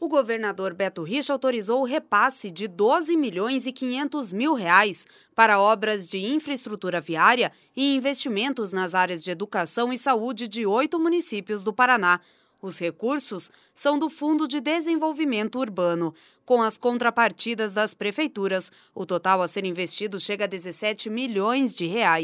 O governador Beto Richa autorizou o repasse de R$ 12.500.000 para obras de infraestrutura viária e investimentos nas áreas de educação e saúde de 8 municípios do Paraná. Os recursos são do Fundo de Desenvolvimento Urbano. Com as contrapartidas das prefeituras, o total a ser investido chega a R$ 17 milhões.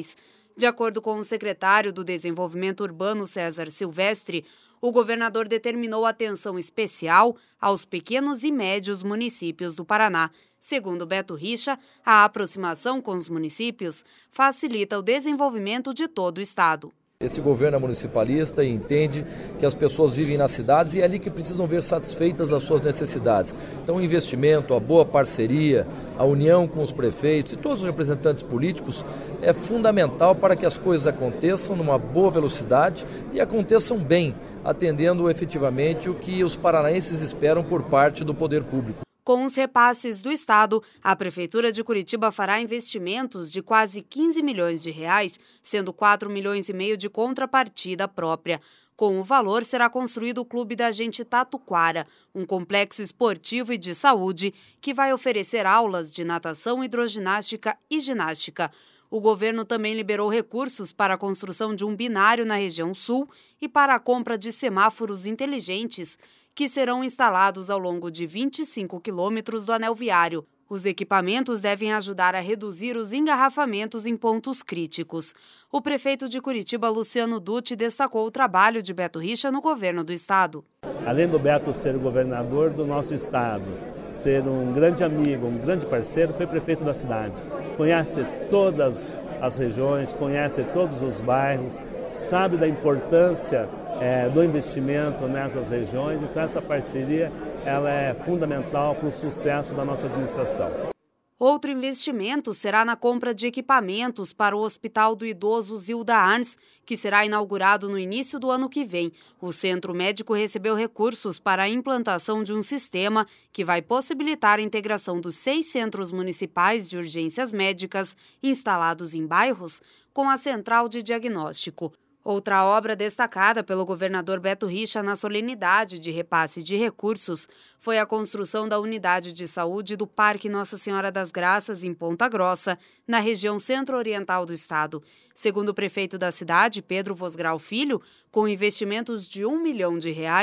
De acordo com o secretário do Desenvolvimento Urbano, César Silvestre, o governador determinou atenção especial aos pequenos e médios municípios do Paraná. Segundo Beto Richa, a aproximação com os municípios facilita o desenvolvimento de todo o estado. Esse governo é municipalista e entende que as pessoas vivem nas cidades e é ali que precisam ver satisfeitas as suas necessidades. Então o investimento, a boa parceria, a união com os prefeitos e todos os representantes políticos é fundamental para que as coisas aconteçam numa boa velocidade e aconteçam bem, atendendo efetivamente o que os paranaenses esperam por parte do poder público. Com os repasses do estado, a Prefeitura de Curitiba fará investimentos de quase R$ 15 milhões, sendo R$ 4,5 milhões de contrapartida própria. Com o valor, será construído o Clube da Gente Tatuquara, um complexo esportivo e de saúde que vai oferecer aulas de natação, hidroginástica e ginástica. O governo também liberou recursos para a construção de um binário na região sul e para a compra de semáforos inteligentes, que serão instalados ao longo de 25 quilômetros do anel viário. Os equipamentos devem ajudar a reduzir os engarrafamentos em pontos críticos. O prefeito de Curitiba, Luciano Dutti, destacou o trabalho de Beto Richa no governo do estado. Além do Beto ser o governador do nosso estado, ser um grande amigo, um grande parceiro, foi prefeito da cidade. Conhece todas as regiões, conhece todos os bairros, sabe da importância do investimento nessas regiões, então essa parceria ela é fundamental para o sucesso da nossa administração. Outro investimento será na compra de equipamentos para o Hospital do Idoso Zilda Arns, que será inaugurado no início do ano que vem. O centro médico recebeu recursos para a implantação de um sistema que vai possibilitar a integração dos 6 centros municipais de urgências médicas instalados em bairros com a central de diagnóstico. Outra obra destacada pelo governador Beto Richa na solenidade de repasse de recursos foi a construção da unidade de saúde do Parque Nossa Senhora das Graças, em Ponta Grossa, na região centro-oriental do estado. Segundo o prefeito da cidade, Pedro Vosgrau Filho, com investimentos de R$ 1 milhão,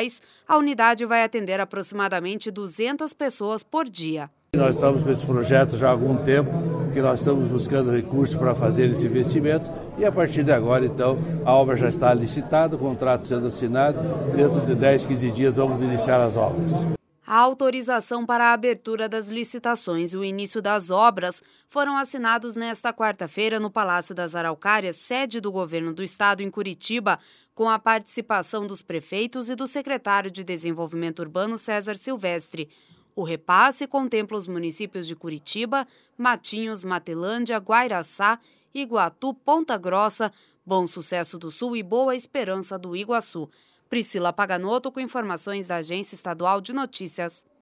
a unidade vai atender aproximadamente 200 pessoas por dia. Nós estamos com esse projeto já há algum tempo, que nós estamos buscando recursos para fazer esse investimento e a partir de agora, então, a obra já está licitada, o contrato sendo assinado, dentro de 10, 15 dias vamos iniciar as obras. A autorização para a abertura das licitações e o início das obras foram assinados nesta quarta-feira no Palácio das Araucárias, sede do governo do estado em Curitiba, com a participação dos prefeitos e do secretário de Desenvolvimento Urbano, César Silvestre. O repasse contempla os municípios de Curitiba, Matinhos, Matelândia, Guairaçá, Iguatu, Ponta Grossa, Bom Sucesso do Sul e Boa Esperança do Iguaçu. Priscila Paganotto com informações da Agência Estadual de Notícias.